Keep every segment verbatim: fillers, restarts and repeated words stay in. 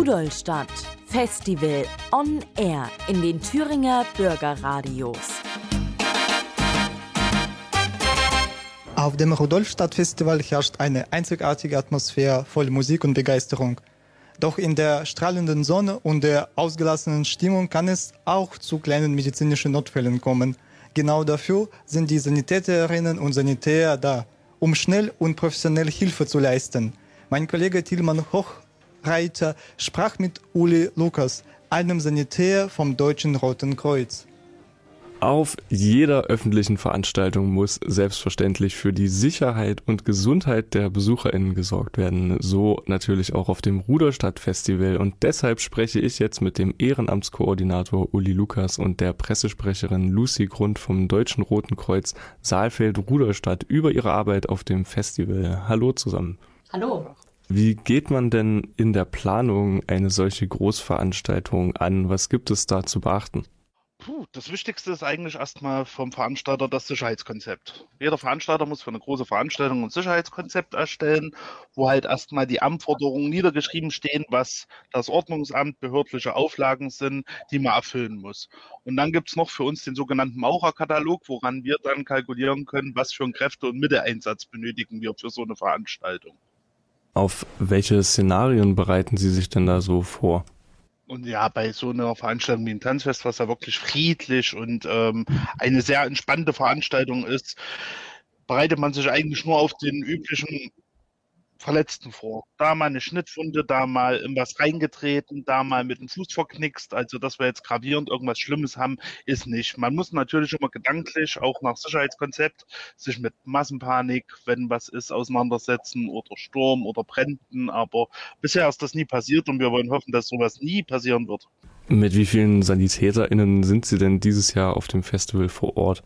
Rudolstadt Festival on Air in den Thüringer Bürgerradios. Auf dem Rudolstadt-Festival herrscht eine einzigartige Atmosphäre voll Musik und Begeisterung. Doch in der strahlenden Sonne und der ausgelassenen Stimmung kann es auch zu kleinen medizinischen Notfällen kommen. Genau dafür sind die Sanitäterinnen und Sanitäter da, um schnell und professionell Hilfe zu leisten. Mein Kollege Tilman Hochreiter sprach mit Uli Lukas, einem Sanitär vom Deutschen Roten Kreuz. Auf jeder öffentlichen Veranstaltung muss selbstverständlich für die Sicherheit und Gesundheit der BesucherInnen gesorgt werden. So natürlich auch auf dem Rudolstadt-Festival. Und deshalb spreche ich jetzt mit dem Ehrenamtskoordinator Uli Lukas und der Pressesprecherin Lucy Grund vom Deutschen Roten Kreuz Saalfeld-Rudolstadt über ihre Arbeit auf dem Festival. Hallo zusammen. Hallo. Wie geht man denn in der Planung eine solche Großveranstaltung an? Was gibt es da zu beachten? Puh, das Wichtigste ist eigentlich erstmal vom Veranstalter das Sicherheitskonzept. Jeder Veranstalter muss für eine große Veranstaltung ein Sicherheitskonzept erstellen, wo halt erstmal die Anforderungen niedergeschrieben stehen, was das Ordnungsamt, behördliche Auflagen sind, die man erfüllen muss. Und dann gibt es noch für uns den sogenannten Maurerkatalog, woran wir dann kalkulieren können, was für einen Kräfte- und Mitteleinsatz benötigen wir für so eine Veranstaltung. Auf welche Szenarien bereiten Sie sich denn da so vor? Und ja, bei so einer Veranstaltung wie ein Tanzfest, was ja wirklich friedlich und ähm, eine sehr entspannte Veranstaltung ist, bereitet man sich eigentlich nur auf den üblichen Verletzten vor. Da mal eine Schnittwunde, da mal in was reingetreten, da mal mit dem Fuß verknickst. Also, dass wir jetzt gravierend irgendwas Schlimmes haben, ist nicht. Man muss natürlich immer gedanklich, auch nach Sicherheitskonzept, sich mit Massenpanik, wenn was ist, auseinandersetzen oder Sturm oder Bränden. Aber bisher ist das nie passiert und wir wollen hoffen, dass sowas nie passieren wird. Mit wie vielen SanitäterInnen sind Sie denn dieses Jahr auf dem Festival vor Ort?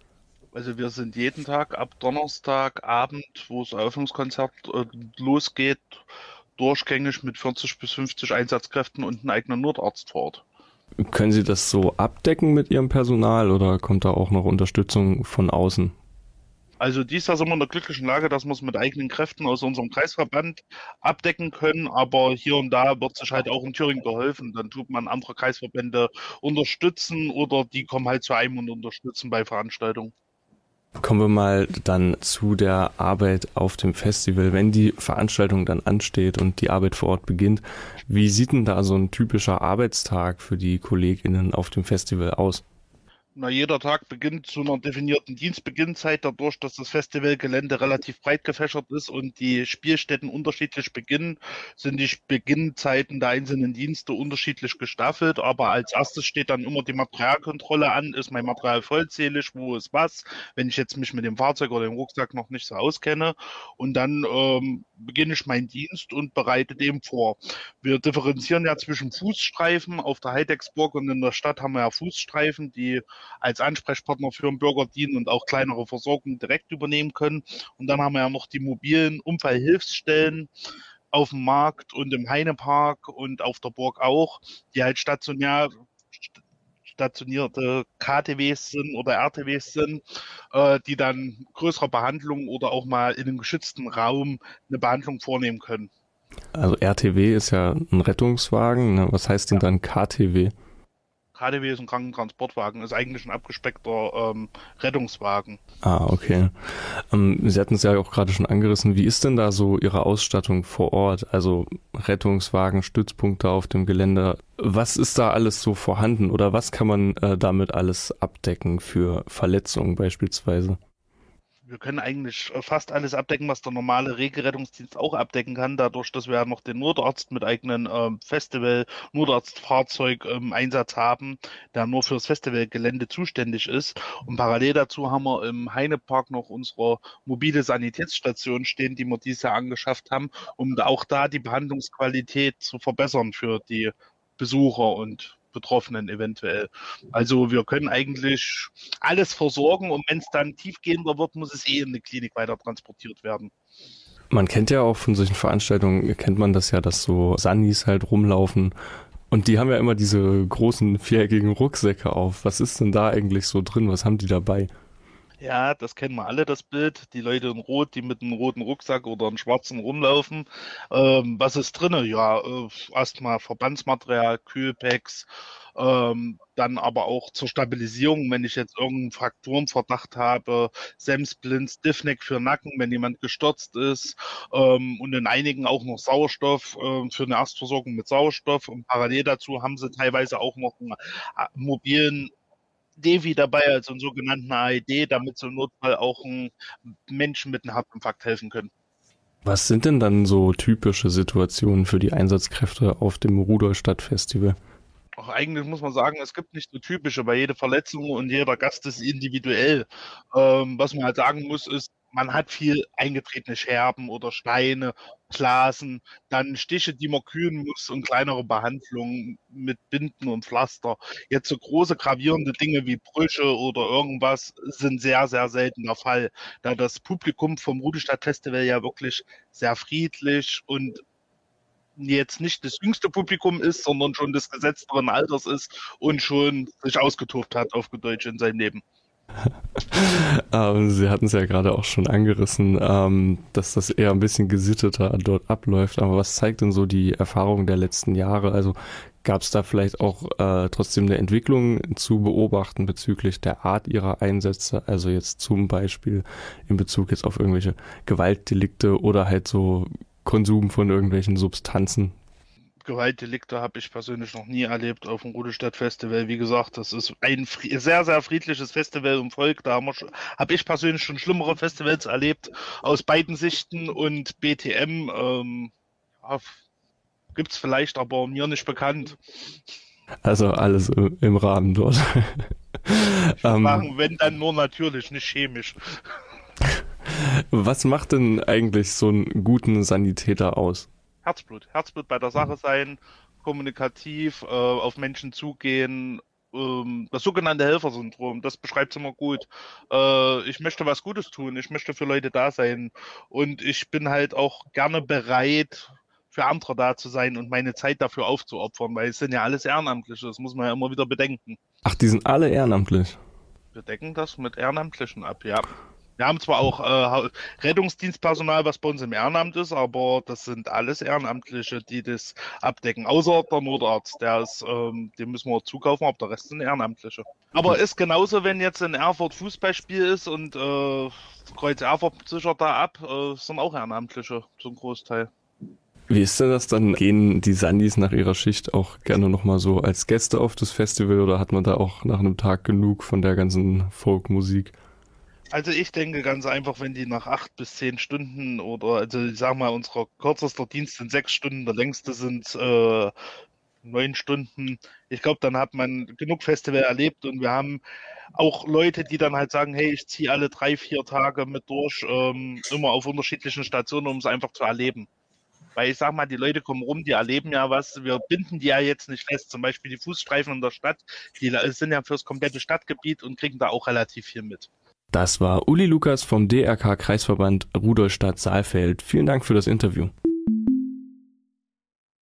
Also wir sind jeden Tag ab Donnerstagabend, wo das Eröffnungskonzert äh, losgeht, durchgängig mit vierzig bis fünfzig Einsatzkräften und einem eigenen Notarzt vor Ort. Können Sie das so abdecken mit Ihrem Personal oder kommt da auch noch Unterstützung von außen? Also dieses Jahr sind wir in der glücklichen Lage, dass wir es mit eigenen Kräften aus unserem Kreisverband abdecken können, aber hier und da wird sich halt auch in Thüringen geholfen. Dann tut man andere Kreisverbände unterstützen oder die kommen halt zu einem und unterstützen bei Veranstaltungen. Kommen wir mal dann zu der Arbeit auf dem Festival. Wenn die Veranstaltung dann ansteht und die Arbeit vor Ort beginnt, wie sieht denn da so ein typischer Arbeitstag für die KollegInnen auf dem Festival aus? Na, jeder Tag beginnt zu einer definierten Dienstbeginnzeit, dadurch, dass das Festivalgelände relativ breit gefächert ist und die Spielstätten unterschiedlich beginnen, sind die Beginnzeiten der einzelnen Dienste unterschiedlich gestaffelt, aber als erstes steht dann immer die Materialkontrolle an, ist mein Material vollzählig, wo ist was, wenn ich jetzt mich mit dem Fahrzeug oder dem Rucksack noch nicht so auskenne, und dann ähm, beginne ich meinen Dienst und bereite dem vor. Wir differenzieren ja zwischen Fußstreifen, auf der Heidecksburg und in der Stadt haben wir ja Fußstreifen, die als Ansprechpartner für den Bürger dienen und auch kleinere Versorgungen direkt übernehmen können. Und dann haben wir ja noch die mobilen Unfallhilfsstellen auf dem Markt und im Heinepark und auf der Burg auch, die halt stationär stationierte K T Ws sind oder R T Ws sind, äh, die dann größere Behandlungen oder auch mal in einem geschützten Raum eine Behandlung vornehmen können. Also R T W ist ja ein Rettungswagen, ne? Was heißt denn Ja. dann K T W? K T W ist ein Krankentransportwagen, ist eigentlich ein abgespeckter ähm, Rettungswagen. Ah, okay. Ähm, Sie hatten es ja auch gerade schon angerissen. Wie ist denn da so Ihre Ausstattung vor Ort? Also Rettungswagen, Stützpunkte auf dem Gelände. Was ist da alles so vorhanden oder was kann man äh, damit alles abdecken für Verletzungen beispielsweise? Wir können eigentlich fast alles abdecken, was der normale Regelrettungsdienst auch abdecken kann, dadurch, dass wir ja noch den Notarzt mit eigenen ähm, Festival-Notarztfahrzeug im Einsatz haben, der nur für das Festivalgelände zuständig ist. Und parallel dazu haben wir im Heinepark noch unsere mobile Sanitätsstation stehen, die wir dieses Jahr angeschafft haben, um auch da die Behandlungsqualität zu verbessern für die Besucher und Betroffenen eventuell. Also wir können eigentlich alles versorgen und wenn es dann tiefgehender wird, muss es eh in eine Klinik weiter transportiert werden. Man kennt ja auch von solchen Veranstaltungen, kennt man das ja, dass so Sannis halt rumlaufen und die haben ja immer diese großen viereckigen Rucksäcke auf. Was ist denn da eigentlich so drin? Was haben die dabei? Ja, das kennen wir alle, das Bild. Die Leute in Rot, die mit einem roten Rucksack oder einem schwarzen rumlaufen. Ähm, was ist drinne? Ja, äh, erstmal Verbandsmaterial, Kühlpacks, ähm, dann aber auch zur Stabilisierung, wenn ich jetzt irgendeinen Frakturenverdacht habe, Semsplint, Stiffneck für Nacken, wenn jemand gestürzt ist, ähm, und in einigen auch noch Sauerstoff, ähm, für eine Erstversorgung mit Sauerstoff. Und parallel dazu haben sie teilweise auch noch einen äh, mobilen Devi dabei, also einen sogenannten A E D, damit sie im Notfall auch einen Menschen mit einem Herzinfarkt helfen können. Was sind denn dann so typische Situationen für die Einsatzkräfte auf dem Rudolstadt-Festival? Auch eigentlich muss man sagen, es gibt nicht so typische, weil jede Verletzung und jeder Gast ist individuell. Ähm, was man halt sagen muss, ist, man hat viel eingetretene Scherben oder Steine, Blasen, dann Stiche, die man kühlen muss und kleinere Behandlungen mit Binden und Pflaster. Jetzt so große gravierende Dinge wie Brüche oder irgendwas sind sehr, sehr selten der Fall, da das Publikum vom Rudolstadt-Festival ja wirklich sehr friedlich und jetzt nicht das jüngste Publikum ist, sondern schon des gesetzteren Alters ist und schon sich ausgetobt hat, auf gut Deutsch, in seinem Leben. ähm, Sie hatten es ja gerade auch schon angerissen, ähm, dass das eher ein bisschen gesitteter dort abläuft. Aber was zeigt denn so die Erfahrung der letzten Jahre? Also gab es da vielleicht auch äh, trotzdem eine Entwicklung zu beobachten bezüglich der Art ihrer Einsätze? Also jetzt zum Beispiel in Bezug jetzt auf irgendwelche Gewaltdelikte oder halt so Konsum von irgendwelchen Substanzen? Gewaltdelikte habe ich persönlich noch nie erlebt auf dem Rudolstadt-Festival. Wie gesagt, das ist ein sehr, sehr friedliches Festival im Volk. Da habe hab ich persönlich schon schlimmere Festivals erlebt, aus beiden Sichten. Und B T M ähm, ja, gibt es vielleicht, aber mir nicht bekannt. Also alles im Rahmen dort. Ich würde sagen, wenn dann nur natürlich, nicht chemisch. Was macht denn eigentlich so einen guten Sanitäter aus? Herzblut. Herzblut bei der Sache sein, kommunikativ, äh, auf Menschen zugehen, ähm, das sogenannte Helfersyndrom, das beschreibt es immer gut. Äh, ich möchte was Gutes tun, ich möchte für Leute da sein und ich bin halt auch gerne bereit, für andere da zu sein und meine Zeit dafür aufzuopfern, weil es sind ja alles Ehrenamtliche, das muss man ja immer wieder bedenken. Ach, die sind alle ehrenamtlich? Wir decken das mit Ehrenamtlichen ab, ja. Wir haben zwar auch äh, Rettungsdienstpersonal, was bei uns im Ehrenamt ist, aber das sind alles Ehrenamtliche, die das abdecken. Außer der Notarzt, der ist, ähm, den müssen wir zukaufen, aber der Rest sind Ehrenamtliche. Aber ist genauso, wenn jetzt in Erfurt Fußballspiel ist und äh, Kreuz Erfurt sichert da ab, äh, sind auch Ehrenamtliche zum Großteil. Wie ist denn das dann? Gehen die Sandis nach ihrer Schicht auch gerne nochmal so als Gäste auf das Festival oder hat man da auch nach einem Tag genug von der ganzen Folkmusik? Also ich denke ganz einfach, wenn die nach acht bis zehn Stunden oder, also ich sag mal, unser kürzester Dienst sind sechs Stunden, der längste sind äh, neun Stunden. Ich glaube, dann hat man genug Festival erlebt und wir haben auch Leute, die dann halt sagen, hey, ich ziehe alle drei, vier Tage mit durch, ähm, immer auf unterschiedlichen Stationen, um es einfach zu erleben. Weil ich sag mal, die Leute kommen rum, die erleben ja was, wir binden die ja jetzt nicht fest, zum Beispiel die Fußstreifen in der Stadt, die sind ja fürs komplette Stadtgebiet und kriegen da auch relativ viel mit. Das war Uli Lukas vom D R K-Kreisverband Rudolstadt-Saalfeld. Vielen Dank für das Interview.